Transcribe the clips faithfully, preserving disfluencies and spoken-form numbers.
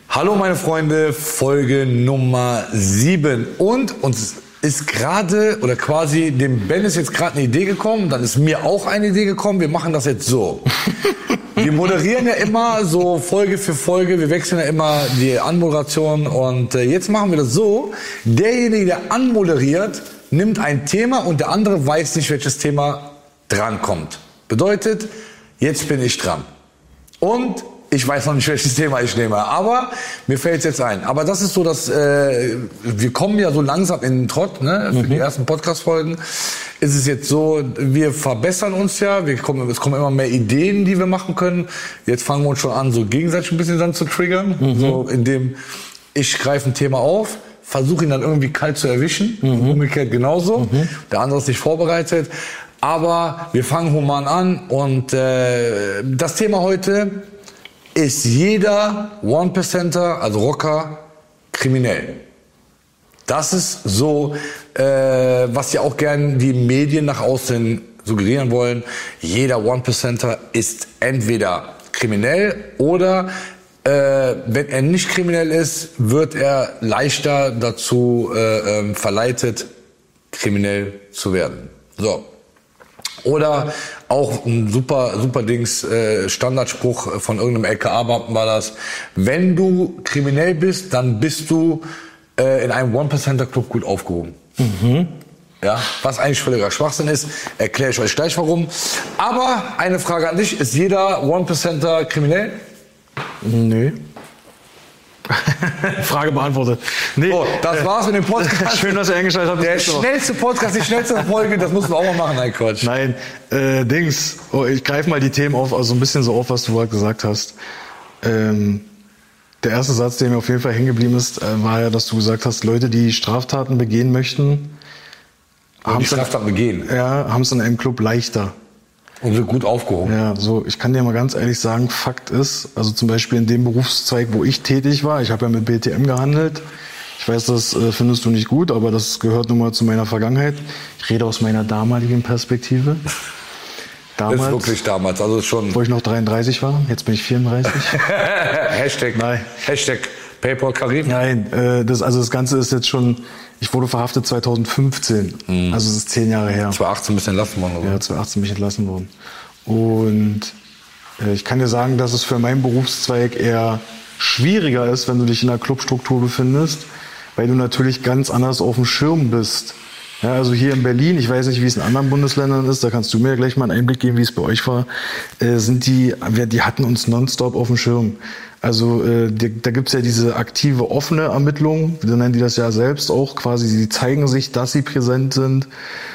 Hallo meine Freunde, Folge Nummer sieben und uns ist gerade oder quasi dem Ben ist jetzt gerade eine Idee gekommen, dann ist mir auch eine Idee gekommen, wir machen das jetzt so. Wir moderieren ja immer so Folge für Folge, wir wechseln ja immer die Anmoderation und äh, jetzt machen wir das so, derjenige, der anmoderiert, nimmt ein Thema und der andere weiß nicht, welches Thema drankommt. Bedeutet, jetzt bin ich dran. Und ich weiß noch nicht, welches Thema ich nehme, aber mir fällt es jetzt ein. Aber das ist so, dass äh, wir kommen ja so langsam in den Trott, ne? Für mhm. die ersten Podcast-Folgen ist es jetzt so, wir verbessern uns ja, wir kommen, es kommen immer mehr Ideen, die wir machen können. Jetzt fangen wir uns schon an, so gegenseitig ein bisschen dann zu triggern, mhm. so indem ich greife ein Thema auf, versuche ihn dann irgendwie kalt zu erwischen, mhm. umgekehrt genauso. Mhm. Der andere ist nicht vorbereitet, aber wir fangen human an und äh, das Thema heute: Ist jeder One-Percenter, also Rocker, kriminell? Das ist so, äh, was ja auch gern die Medien nach außen suggerieren wollen. Jeder One-Percenter ist entweder kriminell oder, äh, wenn er nicht kriminell ist, wird er leichter dazu äh, äh, verleitet, kriminell zu werden. So. Oder auch ein super, super Dings, äh, Standardspruch von irgendeinem L K A-Beamten war das: Wenn du kriminell bist, dann bist du äh, in einem One-Percenter-Club gut aufgehoben. Mhm. Ja, was eigentlich völliger Schwachsinn ist, erkläre ich euch gleich warum. Aber eine Frage an dich: Ist jeder One-Percenter kriminell? Nö. Frage beantwortet. Nee, oh, das war's mit dem Podcast. Schön, dass ihr eingeschaltet habt. Der schnellste Podcast, die schnellste Folge, das mussten wir auch mal machen. Nein, Quatsch. Nein, äh, Dings, oh, ich greife mal die Themen auf, also ein bisschen so auf, was du gerade gesagt hast. Ähm, der erste Satz, der mir auf jeden Fall hängen geblieben ist, äh, war ja, dass du gesagt hast, Leute, die Straftaten begehen möchten, haben die Straftaten begehen. Ja, haben es in einem Club leichter. Und wird gut aufgehoben. Ja, so, ich kann dir mal ganz ehrlich sagen, Fakt ist, also zum Beispiel in dem Berufszweig, wo ich tätig war, ich habe ja mit B T M gehandelt. Ich weiß, das äh, findest du nicht gut, aber das gehört nun mal zu meiner Vergangenheit. Ich rede aus meiner damaligen Perspektive. Damals, das ist wirklich damals, also schon. Wo ich noch dreiunddreißig war, jetzt bin ich vierunddreißig. Hashtag, Nein. Hashtag PayPal Karim. Nein, äh, das, also das Ganze ist jetzt schon, ich wurde verhaftet zweitausendfünfzehn, mhm. also es ist zehn Jahre her. zweitausendachtzehn bist du entlassen worden, oder? Ja, zweitausendachtzehn bin ich entlassen worden. Und äh, ich kann dir sagen, dass es für meinen Berufszweig eher schwieriger ist, wenn du dich in einer Clubstruktur befindest, weil du natürlich ganz anders auf dem Schirm bist. Ja, also hier in Berlin, ich weiß nicht, wie es in anderen Bundesländern ist, da kannst du mir gleich mal einen Einblick geben, wie es bei euch war, äh, sind die, die hatten uns nonstop auf dem Schirm. Also äh, die, da gibt's ja diese aktive, offene Ermittlung, so nennen die das ja selbst auch quasi, sie zeigen sich, dass sie präsent sind.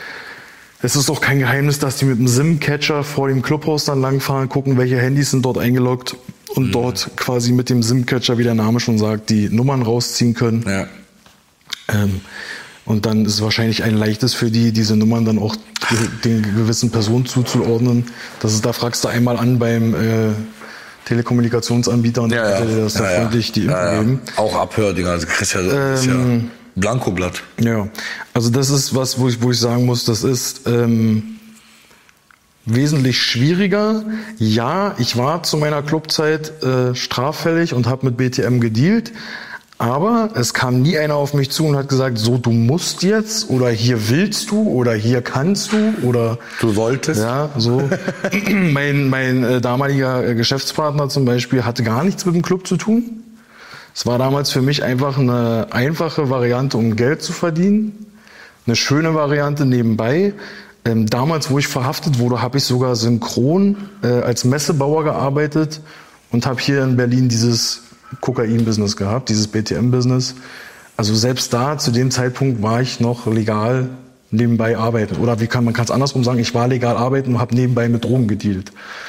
Es ist auch kein Geheimnis, dass die mit dem SIM-Catcher vor dem Clubhaus dann langfahren, gucken, welche Handys sind dort eingeloggt und mhm. dort quasi mit dem SIM-Catcher, wie der Name schon sagt, die Nummern rausziehen können. Ja. Ähm, Und dann ist es wahrscheinlich ein leichtes für die, diese Nummern dann auch den gewissen Personen zuzuordnen. Das ist, da fragst du einmal an beim äh, Telekommunikationsanbieter und ja, dann ja. dir das da ja, freundlich die Info ja, ja. geben. Auch Abhördinger, also kriegst ja, ähm, ist ja Blankoblatt. Ja, also das ist was, wo ich, wo ich sagen muss, das ist ähm, wesentlich schwieriger. Ja, ich war zu meiner Clubzeit äh, straffällig und habe mit B T M gedealt. Aber es kam nie einer auf mich zu und hat gesagt, so, du musst jetzt oder hier willst du oder hier kannst du oder du solltest. Ja, so. mein mein äh, damaliger äh, Geschäftspartner zum Beispiel hatte gar nichts mit dem Club zu tun. Es war damals für mich einfach eine einfache Variante, um Geld zu verdienen. Eine schöne Variante nebenbei. Ähm, damals, wo ich verhaftet wurde, habe ich sogar synchron äh, als Messebauer gearbeitet und habe hier in Berlin dieses Kokain-Business gehabt, dieses B T M-Business. Also selbst da, zu dem Zeitpunkt, war ich noch legal nebenbei arbeiten. Oder wie kann man kann es andersrum sagen, ich war legal arbeiten und habe nebenbei mit Drogen gedealt.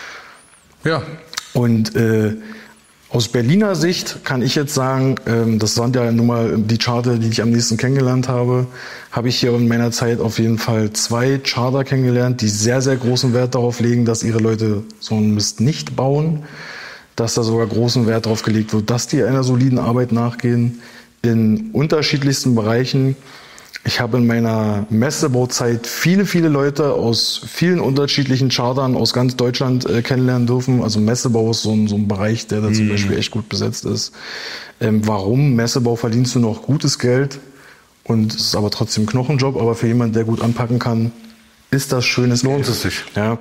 Ja. Und äh, aus Berliner Sicht kann ich jetzt sagen, ähm, das sind ja nun mal die Charter, die ich am nächsten kennengelernt habe, habe ich hier in meiner Zeit auf jeden Fall zwei Charter kennengelernt, die sehr, sehr großen Wert darauf legen, dass ihre Leute so einen Mist nicht bauen. Dass da sogar großen Wert darauf gelegt wird, dass die einer soliden Arbeit nachgehen in unterschiedlichsten Bereichen. Ich habe in meiner Messebauzeit viele, viele Leute aus vielen unterschiedlichen Chartern aus ganz Deutschland äh, kennenlernen dürfen. Also Messebau ist so ein, so ein Bereich, der da zum mm. Beispiel echt gut besetzt ist. Ähm, warum? Messebau verdienst du noch gutes Geld und es ist aber trotzdem ein Knochenjob. Aber für jemanden, der gut anpacken kann, ist das schönes Geld. Lohnt es sich. Ja.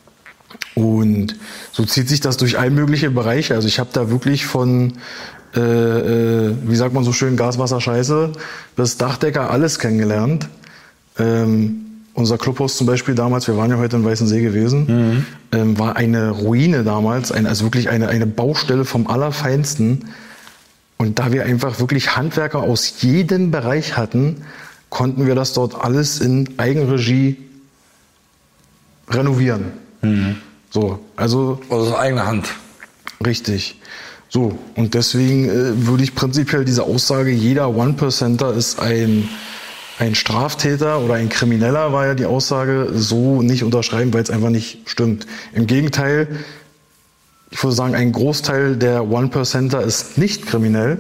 Und so zieht sich das durch all mögliche Bereiche. Also ich habe da wirklich von Äh, äh, wie sagt man so schön, Gas, Wasser, Scheiße, bis Dachdecker alles kennengelernt. Ähm, unser Clubhaus zum Beispiel damals, wir waren ja heute in Weißensee gewesen, mhm. ähm, war eine Ruine damals, eine, also wirklich eine, eine Baustelle vom Allerfeinsten. Und da wir einfach wirklich Handwerker aus jedem Bereich hatten, konnten wir das dort alles in Eigenregie renovieren. Mhm. So, also aus eigener Hand. Richtig. So, und deswegen äh, würde ich prinzipiell diese Aussage, jeder One-Percenter ist ein, ein Straftäter oder ein Krimineller, war ja die Aussage, so nicht unterschreiben, weil es einfach nicht stimmt. Im Gegenteil, ich würde sagen, ein Großteil der One-Percenter ist nicht kriminell.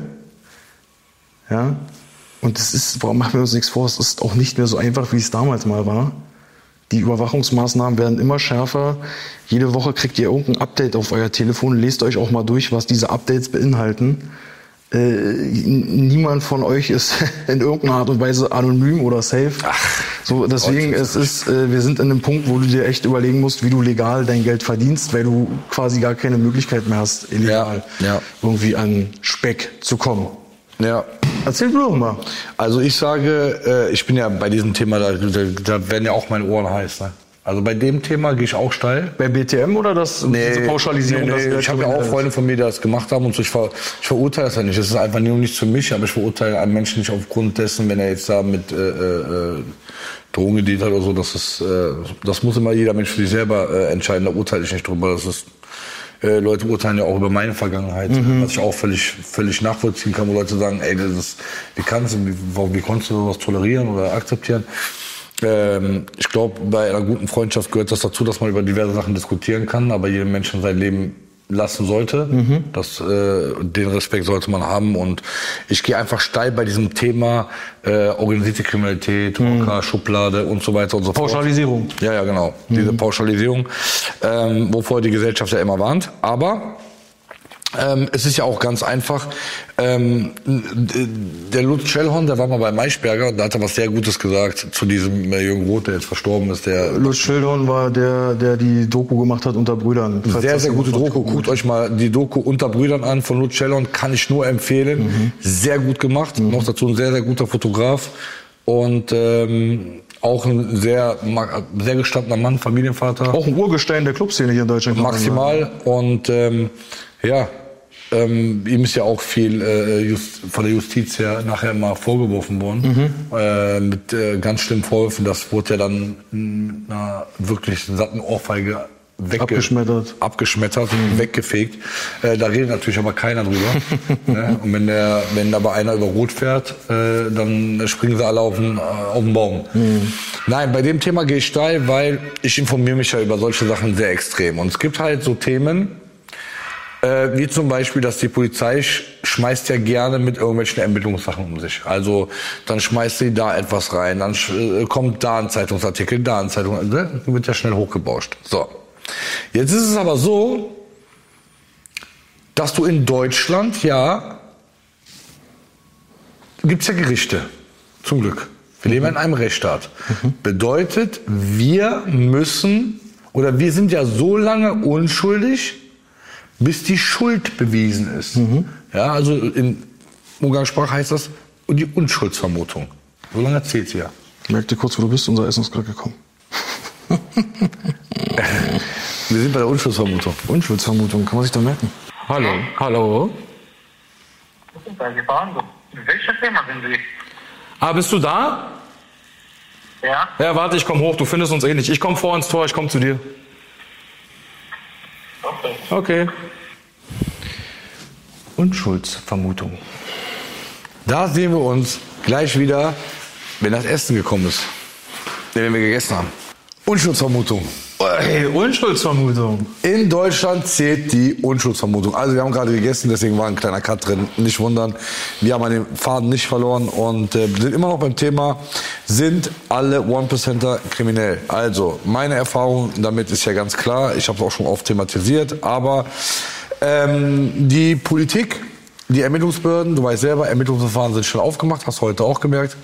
Ja, und es ist, warum machen wir uns nichts vor, es ist auch nicht mehr so einfach, wie es damals mal war. Die Überwachungsmaßnahmen werden immer schärfer. Jede Woche kriegt ihr irgendein Update auf euer Telefon. Lest euch auch mal durch, was diese Updates beinhalten. Äh, niemand von euch ist in irgendeiner Art und Weise anonym oder safe. Ach, so, deswegen, es ist, äh, wir sind in einem Punkt, wo du dir echt überlegen musst, wie du legal dein Geld verdienst, weil du quasi gar keine Möglichkeit mehr hast, illegal ja, ja. irgendwie an Speck zu kommen. Ja. Erzähl du doch mal. Also ich sage, äh, ich bin ja bei diesem Thema, da, da, da werden ja auch meine Ohren heiß. Ne? Also bei dem Thema gehe ich auch steil. Bei B T M oder das nee, diese Pauschalisierung? Nee, nee, das ich habe ja auch Freunde von mir, die das gemacht haben und so. Ich, ver, ich verurteile das ja nicht. Das ist einfach nur nichts für mich, aber ich verurteile einen Menschen nicht aufgrund dessen, wenn er jetzt da mit äh, äh, Drogen gedient hat oder so. Das ist, äh, das muss immer jeder Mensch für sich selber äh, entscheiden. Da urteile ich nicht drüber. Das ist Äh, Leute urteilen ja auch über meine Vergangenheit, mhm. was ich auch völlig, völlig nachvollziehen kann, wo Leute sagen, ey, das ist, wie kannst du, wie, wie konntest du sowas tolerieren oder akzeptieren? Ähm, ich glaube, bei einer guten Freundschaft gehört das dazu, dass man über diverse Sachen diskutieren kann, aber jedem Menschen sein Leben lassen sollte. Mhm. Das, äh, den Respekt sollte man haben. Und ich gehe einfach steil bei diesem Thema äh, organisierte Kriminalität, mhm. Orca, Schublade und so weiter und so fort. Pauschalisierung. Ja, ja, genau. Mhm. Diese Pauschalisierung, ähm, wovor die Gesellschaft ja immer warnt. Aber ähm, es ist ja auch ganz einfach. Ähm, der Lutz Schellhorn, der war mal bei Maischberger, da hat er was sehr Gutes gesagt zu diesem äh, Jürgen Roth, der jetzt verstorben ist. Der Lutz Schellhorn war der, der die Doku gemacht hat unter Brüdern. Sehr, sehr gute Doku. Guckt euch mal die Doku unter Brüdern an von Lutz Schellhorn, kann ich nur empfehlen. Mhm. Sehr gut gemacht. Mhm. Noch dazu ein sehr, sehr guter Fotograf und ähm, auch ein sehr, sehr gestandener Mann, Familienvater. Auch ein Urgestein der Clubszene hier in Deutschland. Maximal. Und ähm, ja, ähm, ihm ist ja auch viel äh, just, von der Justiz her nachher mal vorgeworfen worden. Mhm. Äh, mit äh, ganz schlimmen Vorwürfen. Das wurde ja dann mit einer wirklich satten Ohrfeige wegge- abgeschmettert, abgeschmettert mhm. weggefegt. Äh, da redet natürlich aber keiner drüber. Ne? Und wenn der, wenn aber einer über Rot fährt, äh, dann springen sie alle auf den, auf den Baum. Mhm. Nein, bei dem Thema gehe ich steil, weil ich informiere mich ja über solche Sachen sehr extrem. Und es gibt halt so Themen, äh, wie zum Beispiel, dass die Polizei sch- schmeißt ja gerne mit irgendwelchen Ermittlungssachen um sich. Also dann schmeißt sie da etwas rein, dann sch- kommt da ein Zeitungsartikel, da ein Zeitungsartikel, dann wird ja schnell hochgebauscht. So. Jetzt ist es aber so, dass du in Deutschland ja, gibt's ja Gerichte, zum Glück. Wir leben in einem Rechtsstaat. Mhm. Bedeutet, wir müssen, oder wir sind ja so lange unschuldig, bis die Schuld bewiesen ist. Mhm. Ja, also in Umgangssprache heißt das die Unschuldsvermutung. So lange zählt sie ja. Merk dir kurz, wo du bist, unser Essen ist gerade gekommen. Wir sind bei der Unschuldsvermutung. Unschuldsvermutung, kann man sich da merken. Hallo, hallo. Welches Thema sind Sie? Ah, bist du da? Ja. Ja, warte, ich komme hoch, du findest uns eh nicht. Ich komme vor ins Tor, ich komme zu dir. Okay. Okay. Unschuldsvermutung. Da sehen wir uns gleich wieder, wenn das Essen gekommen ist. Wenn wir gegessen haben. Unschuldsvermutung. Hey, Unschuldsvermutung. In Deutschland zählt die Unschuldsvermutung. Also wir haben gerade gegessen, deswegen war ein kleiner Cut drin. Nicht wundern, wir haben an den Faden nicht verloren und äh, sind immer noch beim Thema, sind alle One-Percenter kriminell? Also meine Erfahrung damit ist ja ganz klar, ich habe es auch schon oft thematisiert, aber ähm, die Politik, die Ermittlungsbehörden, du weißt selber, Ermittlungsverfahren sind schon aufgemacht, hast du heute auch gemerkt.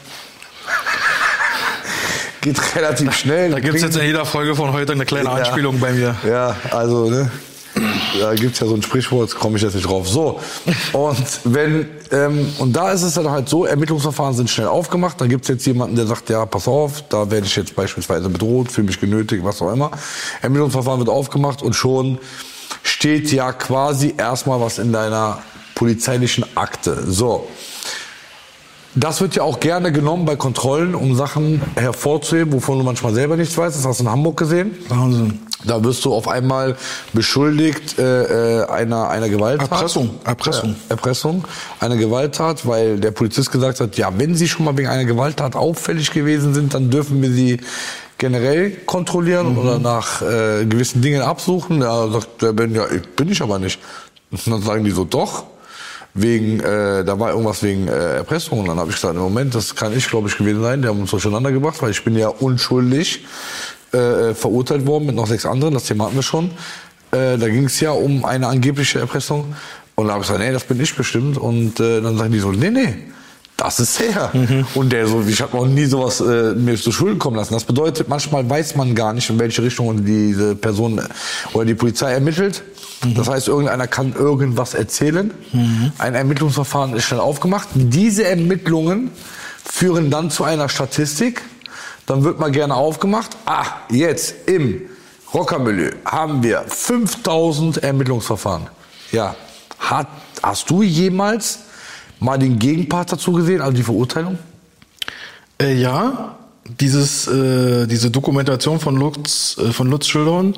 Geht relativ schnell. Da gibt es jetzt in jeder Folge von heute eine kleine Anspielung ja, bei mir. Ja, also, ne? Da gibt's ja so ein Sprichwort, komme ich jetzt nicht drauf. So, und wenn, ähm, und da ist es dann halt so, Ermittlungsverfahren sind schnell aufgemacht, dann gibt's jetzt jemanden, der sagt, ja, pass auf, da werde ich jetzt beispielsweise bedroht, fühle mich genötigt, was auch immer. Ermittlungsverfahren wird aufgemacht und schon steht ja quasi erstmal was in deiner polizeilichen Akte. So. Das wird ja auch gerne genommen bei Kontrollen, um Sachen hervorzuheben, wovon du manchmal selber nichts weißt. Das hast du in Hamburg gesehen. Wahnsinn. Da wirst du auf einmal beschuldigt äh, einer einer Gewalttat. Erpressung. Erpressung. Äh, Erpressung. Eine Gewalttat, weil der Polizist gesagt hat, ja, wenn Sie schon mal wegen einer Gewalttat auffällig gewesen sind, dann dürfen wir Sie generell kontrollieren mhm. oder nach äh, gewissen Dingen absuchen. Da sagt der Ben, ja, ich, bin ich aber nicht. Und dann sagen die so, doch. Wegen, äh, da war irgendwas wegen äh, Erpressung. Und dann habe ich gesagt, im Moment, das kann ich, glaube ich, gewesen sein. Die haben uns durcheinander gebracht, weil ich bin ja unschuldig äh, verurteilt worden mit noch sechs anderen. Das Thema hatten wir schon. Äh, da ging es ja um eine angebliche Erpressung. Und da habe ich gesagt, nee, das bin ich bestimmt. Und äh, dann sagen die so, nee, nee, das ist her. Mhm. Und der so, ich habe noch nie sowas äh, mir zu Schulden kommen lassen. Das bedeutet, manchmal weiß man gar nicht, in welche Richtung diese Person oder die Polizei ermittelt. Mhm. Das heißt, irgendeiner kann irgendwas erzählen. Mhm. Ein Ermittlungsverfahren ist schnell aufgemacht. Diese Ermittlungen führen dann zu einer Statistik. Dann wird mal gerne aufgemacht. Ah, jetzt im Rockermilieu haben wir fünftausend Ermittlungsverfahren. Ja, hat, hast du jemals mal den Gegenpart dazu gesehen, also die Verurteilung? Äh, ja, dieses, äh, diese Dokumentation von Lutz, äh, von Lutz Schildhorn,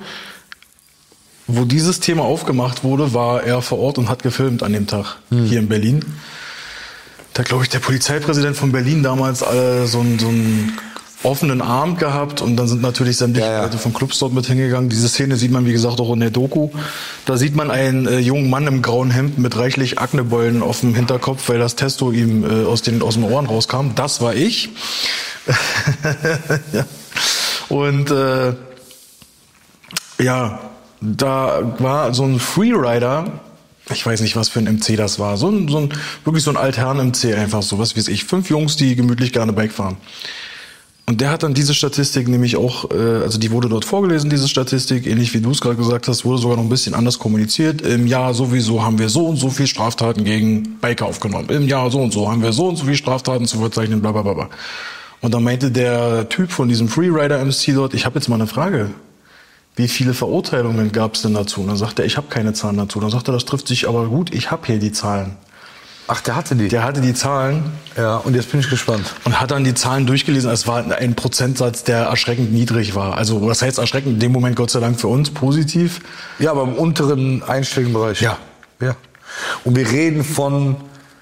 wo dieses Thema aufgemacht wurde, war er vor Ort und hat gefilmt an dem Tag hm. hier in Berlin. Da hat, glaube ich, der Polizeipräsident von Berlin damals äh, so ein so ein offenen Abend gehabt und dann sind natürlich sämtliche ja, ja. Leute von Clubs dort mit hingegangen. Diese Szene sieht man, wie gesagt, auch in der Doku. Da sieht man einen äh, jungen Mann im grauen Hemd mit reichlich Aknebeulen auf dem Hinterkopf, weil das Testo ihm äh, aus den aus den Ohren rauskam. Das war ich. ja. Und äh, ja, da war so ein Freerider, ich weiß nicht, was für ein M C das war, so ein, so ein wirklich so ein Altherren-M C einfach so, was weiß ich, fünf Jungs, die gemütlich gerne Bike fahren. Und der hat dann diese Statistik nämlich auch, äh, also die wurde dort vorgelesen, diese Statistik, ähnlich wie du es gerade gesagt hast, wurde sogar noch ein bisschen anders kommuniziert. Im Jahr sowieso haben wir so und so viel Straftaten gegen Biker aufgenommen. Im Jahr so und so haben wir so und so viel Straftaten zu verzeichnen, bla bla bla bla. Und dann meinte der Typ von diesem Freerider-M C dort, ich habe jetzt mal eine Frage. Wie viele Verurteilungen gab es denn dazu? Und dann sagt er, ich habe keine Zahlen dazu. Dann sagt er, das trifft sich aber gut, ich habe hier die Zahlen. Ach, der hatte die? Der hatte die Zahlen. Ja, und jetzt bin ich gespannt. Und hat dann die Zahlen durchgelesen. Es war ein Prozentsatz, der erschreckend niedrig war. Also, was heißt erschreckend? In dem Moment, Gott sei Dank, für uns positiv. Ja, aber im unteren einstelligen Bereich. Ja. Ja. Und wir reden von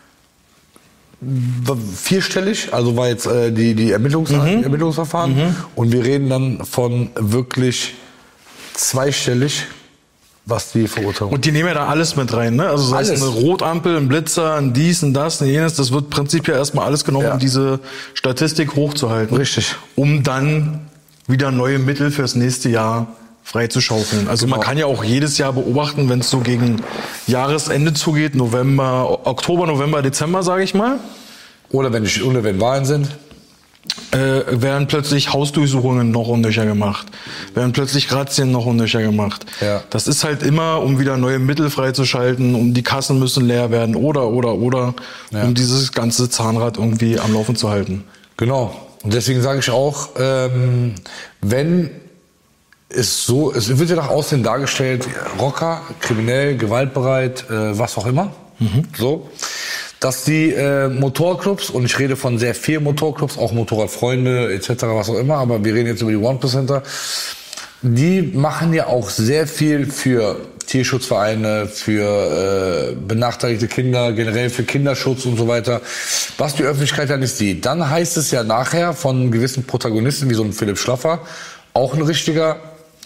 vierstellig, also war jetzt äh, die, die Ermittlungs mhm. Ermittlungsverfahren. Mhm. Und wir reden dann von wirklich zweistellig, was die Verurteilung. Und die nehmen ja da alles mit rein, ne? Also sei alles. Es eine Rotampel, ein Blitzer, ein dies, ein das, ein jenes, das wird prinzipiell erstmal alles genommen, ja. um diese Statistik hochzuhalten. Richtig. Um dann wieder neue Mittel fürs nächste Jahr freizuschaufeln. Also genau. Man kann ja auch jedes Jahr beobachten, wenn es so gegen Jahresende zugeht, November, Oktober, November, Dezember, sage ich mal. Oder wenn, ich, oder wenn Wahlen sind. Äh, werden plötzlich Hausdurchsuchungen noch unnöcher gemacht, werden plötzlich Razzien noch unnöcher gemacht. Ja. Das ist halt immer, um wieder neue Mittel freizuschalten, um die Kassen müssen leer werden oder, oder, oder, ja. um dieses ganze Zahnrad irgendwie am Laufen zu halten. Genau. Und deswegen sage ich auch, ähm, wenn es so, es wird ja nach außen dargestellt, Rocker, kriminell, gewaltbereit, äh, was auch immer, mhm. so. Dass die äh, Motorclubs, und ich rede von sehr vielen Motorclubs, auch Motorradfreunde et cetera, was auch immer, aber wir reden jetzt über die One-Percenter, die machen ja auch sehr viel für Tierschutzvereine, für äh, benachteiligte Kinder, generell für Kinderschutz und so weiter, was die Öffentlichkeit ja nicht sieht. Dann heißt es ja nachher von gewissen Protagonisten, wie so ein Philipp Schlaffer, auch ein richtiger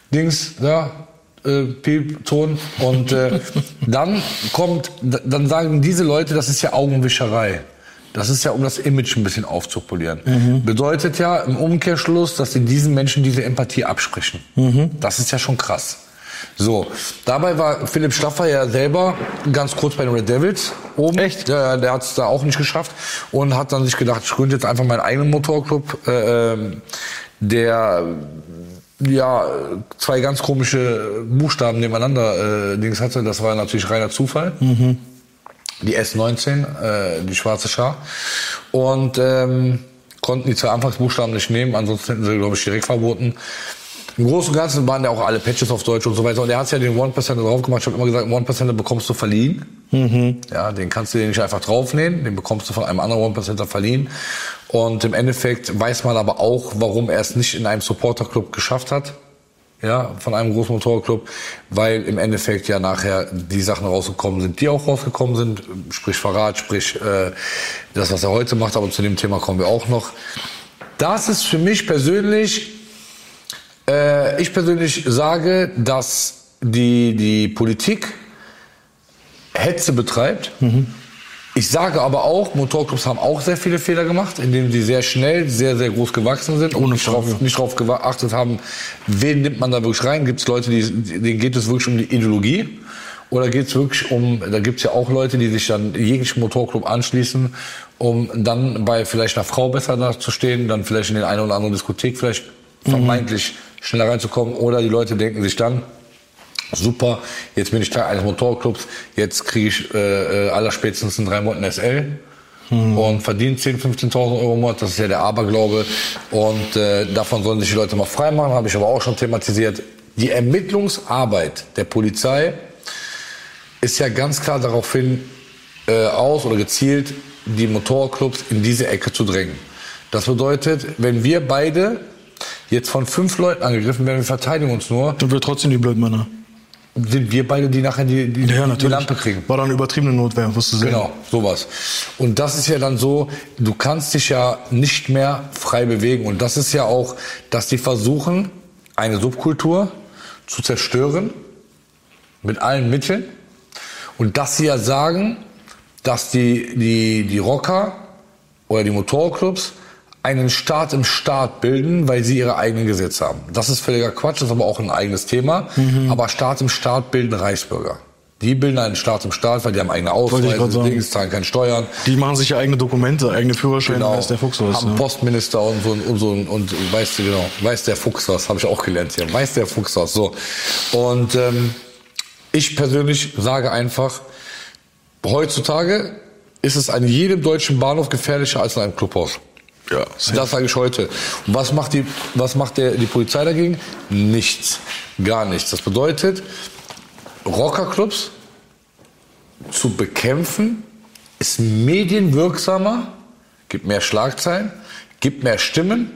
Dings, ja, äh, Piepton. Und äh, dann kommt, dann sagen diese Leute, das ist ja Augenwischerei. Das ist ja, um das Image ein bisschen aufzupolieren. Mhm. Bedeutet ja im Umkehrschluss, dass sie diesen Menschen diese Empathie absprechen. Mhm. Das ist ja schon krass. So, dabei war Philipp Schlaffer ja selber ganz kurz bei den Red Devils oben. Echt? Der, der hat es da auch nicht geschafft und hat dann sich gedacht, ich gründe jetzt einfach meinen eigenen Motorclub, äh, der ja zwei ganz komische Buchstaben nebeneinander äh, Dings hatte. Das war natürlich reiner Zufall. Mhm. Die S neunzehn, äh, die schwarze Schar. Und ähm, konnten die zwei Anfangsbuchstaben nicht nehmen, ansonsten hätten sie, glaube ich, direkt verboten. Im Großen und Ganzen waren ja auch alle Patches auf Deutsch und so weiter. Und er hat ja den One Percent drauf gemacht. Ich habe immer gesagt, One Percent bekommst du verliehen. Mhm. Ja, den kannst du dir nicht einfach draufnehmen. Den bekommst du von einem anderen One Percenter verliehen. Und im Endeffekt weiß man aber auch, warum er es nicht in einem Supporter-Club geschafft hat. Ja, von einem großen Motorclub. Weil im Endeffekt ja nachher die Sachen rausgekommen sind, die auch rausgekommen sind. Sprich Verrat, sprich äh, das, was er heute macht. Aber zu dem Thema kommen wir auch noch. Das ist für mich persönlich... Ich persönlich sage, dass die, die Politik Hetze betreibt. Mhm. Ich sage aber auch, Motorclubs haben auch sehr viele Fehler gemacht, indem sie sehr schnell, sehr, sehr groß gewachsen sind und nicht drauf, nicht drauf geachtet haben, wen nimmt man da wirklich rein. Gibt es Leute, die, denen geht es wirklich um die Ideologie? Oder geht es wirklich um, da gibt es ja auch Leute, die sich dann jeglichen Motorclub anschließen, um dann bei vielleicht einer Frau besser dazustehen, dann vielleicht in den eine oder andere Diskothek vielleicht mhm. vermeintlich schneller reinzukommen, oder die Leute denken sich dann, super, jetzt bin ich Teil eines Motorclubs, jetzt kriege ich äh, äh, allerspätestens in drei Monaten S L hm. und verdiene zehntausend, fünfzehntausend Euro im Monat, das ist ja der Aberglaube und äh, davon sollen sich die Leute mal frei machen, habe ich aber auch schon thematisiert. Die Ermittlungsarbeit der Polizei ist ja ganz klar darauf hin äh, aus oder gezielt, die Motorclubs in diese Ecke zu drängen. Das bedeutet, wenn wir beide jetzt von fünf Leuten angegriffen werden, wir verteidigen uns nur. Dann wird trotzdem die Blödmänner. Sind wir beide, die nachher die, die, ja, die Lampe kriegen. War dann übertriebene Notwehr, wirst du sehen. Genau, sowas. Und das ist ja dann so, du kannst dich ja nicht mehr frei bewegen. Und das ist ja auch, dass die versuchen, eine Subkultur zu zerstören, mit allen Mitteln. Und dass sie ja sagen, dass die, die, die Rocker oder die Motorclubs einen Staat im Staat bilden, weil sie ihre eigenen Gesetze haben. Das ist völliger Quatsch, das ist aber auch ein eigenes Thema. Mhm. Aber Staat im Staat bilden Reichsbürger. Die bilden einen Staat im Staat, weil die haben eigene Ausweise, Dings, zahlen keine Steuern. Die machen sich ja eigene Dokumente, eigene Führerscheine, genau. Weiß der Fuchs was. Haben Ne? Postminister und so, und so, und weiß, genau, weiß der Fuchs was, habe ich auch gelernt hier. Weiß der Fuchs was, so. Und ähm, ich persönlich sage einfach, heutzutage ist es an jedem deutschen Bahnhof gefährlicher als in einem Clubhaus. Ja, das sage ich heute. Und was macht die, was macht der, die Polizei dagegen? Nichts. Gar nichts. Das bedeutet, Rockerclubs zu bekämpfen ist medienwirksamer, gibt mehr Schlagzeilen, gibt mehr Stimmen,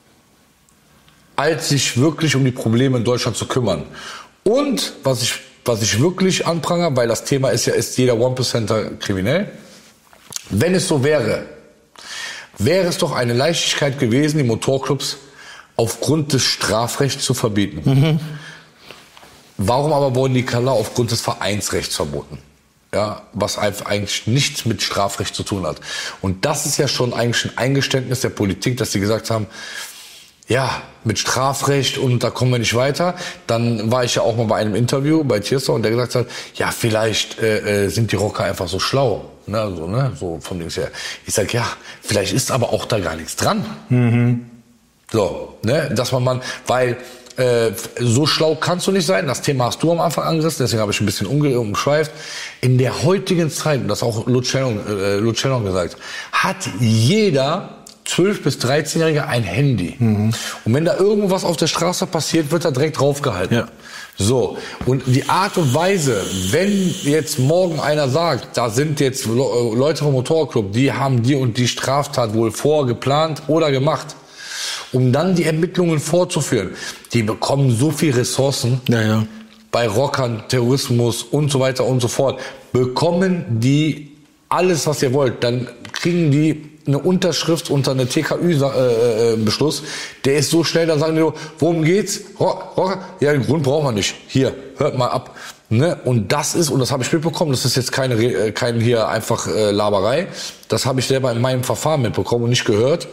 als sich wirklich um die Probleme in Deutschland zu kümmern. Und was ich, was ich wirklich anprangere, weil das Thema ist ja, ist jeder One-Percenter kriminell. Wenn es so wäre, wäre es doch eine Leichtigkeit gewesen, die Motorclubs aufgrund des Strafrechts zu verbieten. Mhm. Warum aber wurden die Kalla aufgrund des Vereinsrechts verboten? Ja, was eigentlich nichts mit Strafrecht zu tun hat. Und das ist ja schon eigentlich ein Eingeständnis der Politik, dass sie gesagt haben, ja, mit Strafrecht und da kommen wir nicht weiter. Dann war ich ja auch mal bei einem Interview bei Tierstar und der gesagt hat, ja, vielleicht äh, sind die Rocker einfach so schlau. Ne, so, ne, so vom Dings her. Ich sag, ja, vielleicht ist aber auch da gar nichts dran. Mhm. So, ne, dass man, man, weil äh, so schlau kannst du nicht sein. Das Thema hast du am Anfang angerissen, deswegen habe ich ein bisschen umge- umgeschweift. In der heutigen Zeit, und das hat auch Luciano äh, Luciano gesagt, hat jeder zwölf- bis dreizehnjährige ein Handy. Mhm. Und wenn da irgendwas auf der Straße passiert, wird da direkt draufgehalten. Ja. So, und die Art und Weise, wenn jetzt morgen einer sagt, da sind jetzt Leute vom Motorclub, die haben die und die Straftat wohl vorgeplant oder gemacht, um dann die Ermittlungen vorzuführen, die bekommen so viel Ressourcen, ja, ja. bei Rockern, Terrorismus und so weiter und so fort, bekommen die alles, was ihr wollt, dann kriegen die eine Unterschrift unter eine T K Ü-Beschluss, der ist so schnell, da sagen die nur, worum geht's? Rocker? Ja, den Grund brauchen wir nicht. Hier, hört mal ab. Ne? Und das ist, und das habe ich mitbekommen, das ist jetzt keine, äh, kein hier einfach äh, Laberei, das habe ich selber in meinem Verfahren mitbekommen und nicht gehört.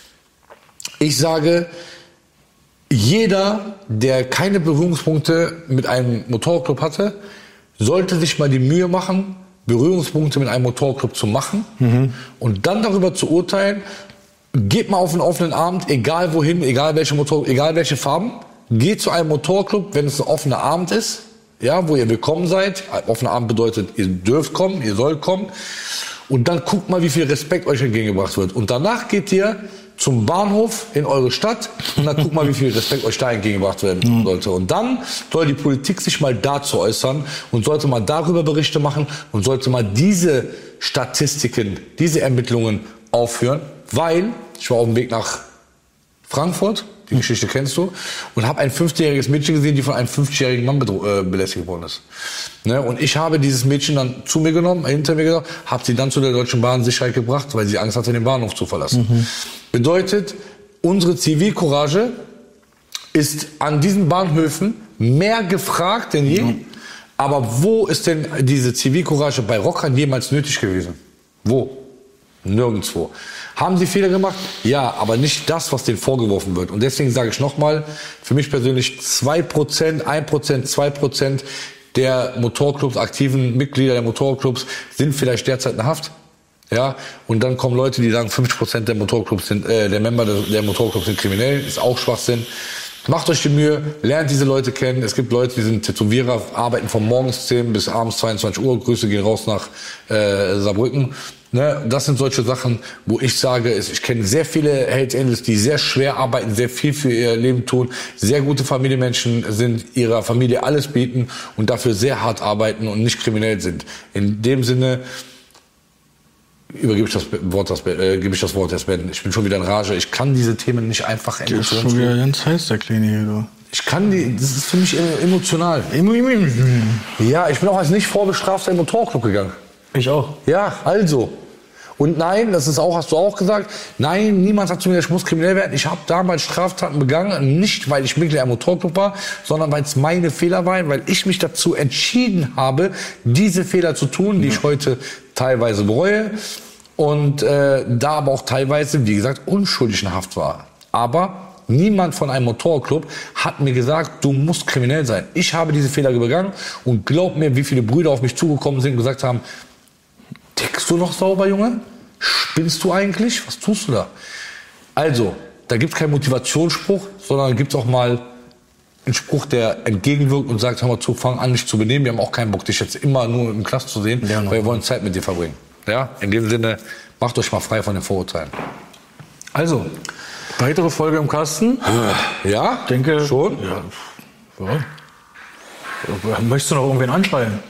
Ich sage, jeder, der keine Berührungspunkte mit einem Motorclub hatte, sollte sich mal die Mühe machen, Berührungspunkte mit einem Motorclub zu machen mhm. und dann darüber zu urteilen. Geht mal auf einen offenen Abend, egal wohin, egal welche Motor, egal welche Farben. Geht zu einem Motorclub, wenn es ein offener Abend ist, ja, wo ihr willkommen seid. Ein offener Abend bedeutet, ihr dürft kommen, ihr sollt kommen. Und dann guckt mal, wie viel Respekt euch entgegengebracht wird. Und danach geht ihr zum Bahnhof in eure Stadt und dann guckt mal, wie viel Respekt euch da entgegengebracht werden sollte. Und dann soll die Politik sich mal dazu äußern und sollte mal darüber Berichte machen und sollte mal diese Statistiken, diese Ermittlungen aufführen, weil ich war auf dem Weg nach Frankfurt, die Geschichte kennst du, und habe ein fünfzehnjähriges Mädchen gesehen, die von einem fünfzigjährigen Mann bedro- äh, belästigt worden ist. Ne? Und ich habe dieses Mädchen dann zu mir genommen, hinter mir genommen, habe sie dann zu der Deutschen Bahn Sicherheit gebracht, weil sie Angst hatte, den Bahnhof zu verlassen. Mhm. Bedeutet, unsere Zivilcourage ist an diesen Bahnhöfen mehr gefragt denn je. Mhm. Aber wo ist denn diese Zivilcourage bei Rockern jemals nötig gewesen? Wo? Nirgendwo. Haben sie Fehler gemacht? Ja, aber nicht das, was denen vorgeworfen wird. Und deswegen sage ich nochmal, für mich persönlich zwei Prozent, ein Prozent, zwei Prozent der Motorclubs, aktiven Mitglieder der Motorclubs sind vielleicht derzeit in Haft. Ja, und dann kommen Leute, die sagen, fünfzig Prozent der Motorclubs sind, äh, der Member der, der Motorclubs sind kriminell, ist auch Schwachsinn. Macht euch die Mühe, lernt diese Leute kennen. Es gibt Leute, die sind Tätowierer, arbeiten von morgens zehn bis abends zweiundzwanzig Uhr. Grüße gehen raus nach äh, Saarbrücken. Ne, das sind solche Sachen, wo ich sage, ich kenne sehr viele Hells Angels, die sehr schwer arbeiten, sehr viel für ihr Leben tun, sehr gute Familienmenschen sind, ihrer Familie alles bieten und dafür sehr hart arbeiten und nicht kriminell sind. In dem Sinne übergebe ich das Wort, das, äh, gebe ich das Wort erst Ben. Ich bin schon wieder in Rage. Ich kann diese Themen nicht einfach emotional. Der ist schon wieder ganz heiß, der Kleine hier, du. Ich kann die, das ist für mich emotional. Ja, ich bin auch als nicht vorbestrafter in den Motorclub gegangen. Ich auch. Ja, also. Und nein, das ist auch, hast du auch gesagt, nein, niemand sagt zu mir, ich muss kriminell werden. Ich habe damals Straftaten begangen, nicht weil ich Mitglied im Motorclub war, sondern weil es meine Fehler waren, weil ich mich dazu entschieden habe, diese Fehler zu tun, die ja. ich heute teilweise bereue und äh, da aber auch teilweise, wie gesagt, unschuldig in Haft war. Aber niemand von einem Motorclub hat mir gesagt, du musst kriminell sein. Ich habe diese Fehler begangen und glaub mir, wie viele Brüder auf mich zugekommen sind und gesagt haben, tickst du noch sauber, Junge? Spinnst du eigentlich? Was tust du da? Also, da gibt es keinen Motivationsspruch, sondern gibt es auch mal einen Spruch, der entgegenwirkt und sagt, hör mal zu, fang an, dich zu benehmen. Wir haben auch keinen Bock, dich jetzt immer nur im Knast zu sehen, ja, weil wir wollen Zeit mit dir verbringen. Ja? In dem Sinne, macht euch mal frei von den Vorurteilen. Also, weitere Folge im Kasten? Ja, denke schon. Ja. Ja. Möchtest du noch irgendwen anschreien?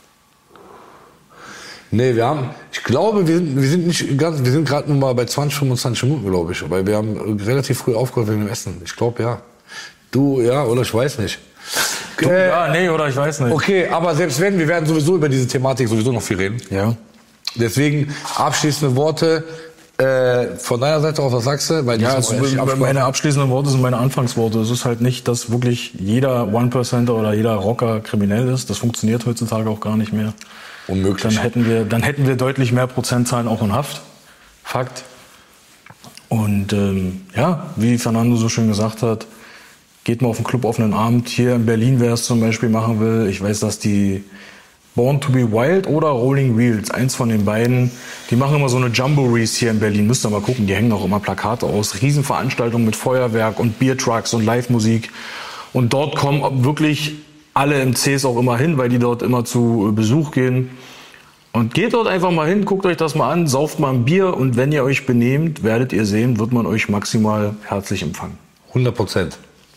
Nee, wir haben, ich glaube, wir sind, wir sind nicht ganz, wir sind gerade nur mal bei zwanzig, fünfundzwanzig Minuten, glaube ich. Weil wir haben relativ früh aufgehört wegen dem Essen. Ich glaube, ja. Du, ja, oder ich weiß nicht. Du, äh, ja, nee, oder ich weiß nicht. Okay, aber selbst wenn, wir werden sowieso über diese Thematik sowieso noch viel reden. Ja. Deswegen abschließende Worte äh, von deiner Seite aus, was sagst du? Weil ja, also meine abschließenden Worte sind meine Anfangsworte. Es ist halt nicht, dass wirklich jeder One-Percenter oder jeder Rocker kriminell ist. Das funktioniert heutzutage auch gar nicht mehr. Unmöglich. Dann hätten wir, dann hätten wir deutlich mehr Prozentzahlen auch in Haft. Fakt. Und ähm, ja, wie Fernando so schön gesagt hat, geht mal auf einen Club offenen Abend. Hier in Berlin, wer es zum Beispiel machen will, ich weiß, dass die Born to be Wild oder Rolling Wheels, eins von den beiden, die machen immer so eine Jamborees hier in Berlin. Müsst ihr mal gucken, die hängen auch immer Plakate aus. Riesenveranstaltungen mit Feuerwerk und Biertrucks und Live-Musik. Und dort kommen wirklich alle M Cs auch immer hin, weil die dort immer zu Besuch gehen. Und geht dort einfach mal hin, guckt euch das mal an, sauft mal ein Bier und wenn ihr euch benehmt, werdet ihr sehen, wird man euch maximal herzlich empfangen. hundert Prozent.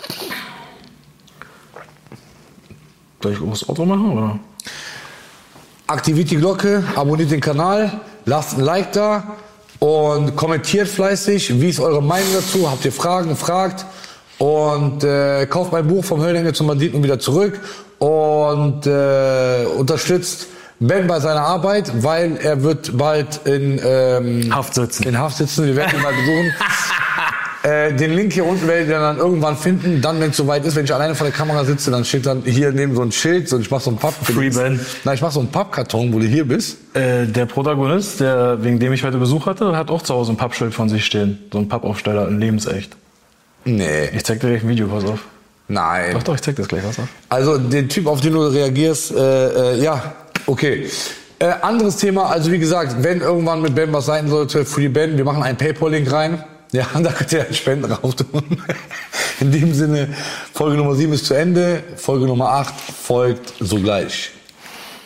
Soll ich das Auto machen, oder? Aktiviert die Glocke, abonniert den Kanal, lasst ein Like da und kommentiert fleißig. Wie ist eure Meinung dazu? Habt ihr Fragen? Fragt. Und äh, kauft mein Buch vom Höllenengel zum Banditen und wieder zurück und äh, unterstützt Ben bei seiner Arbeit, weil er wird bald in ähm, Haft sitzen. In Haft sitzen. Wir werden ihn mal besuchen. äh, den Link hier unten werdet ihr dann irgendwann finden. Dann, wenn es soweit ist, wenn ich alleine vor der Kamera sitze, dann steht dann hier neben so ein Schild, so ich mach so ein Papp. Free Ben. Nein, ich mach so einen Pappkarton, wo du hier bist. Äh, der Protagonist, der, wegen dem ich heute Besuch hatte, hat auch zu Hause ein Pappschild von sich stehen. So ein Pappaufsteller in lebensecht. Nee. Ich zeig dir gleich ein Video, pass auf. Nein. Doch, doch, ich zeig dir das gleich, pass auf. Also den Typ, auf den du reagierst, äh, äh, ja, okay. Äh, anderes Thema, also wie gesagt, wenn irgendwann mit Ben was sein sollte, Free Ben, wir machen einen PayPal-Link rein. Ja, da könnt ihr Spenden drauf tun. In dem Sinne, Folge Nummer sieben ist zu Ende, Folge Nummer acht folgt sogleich.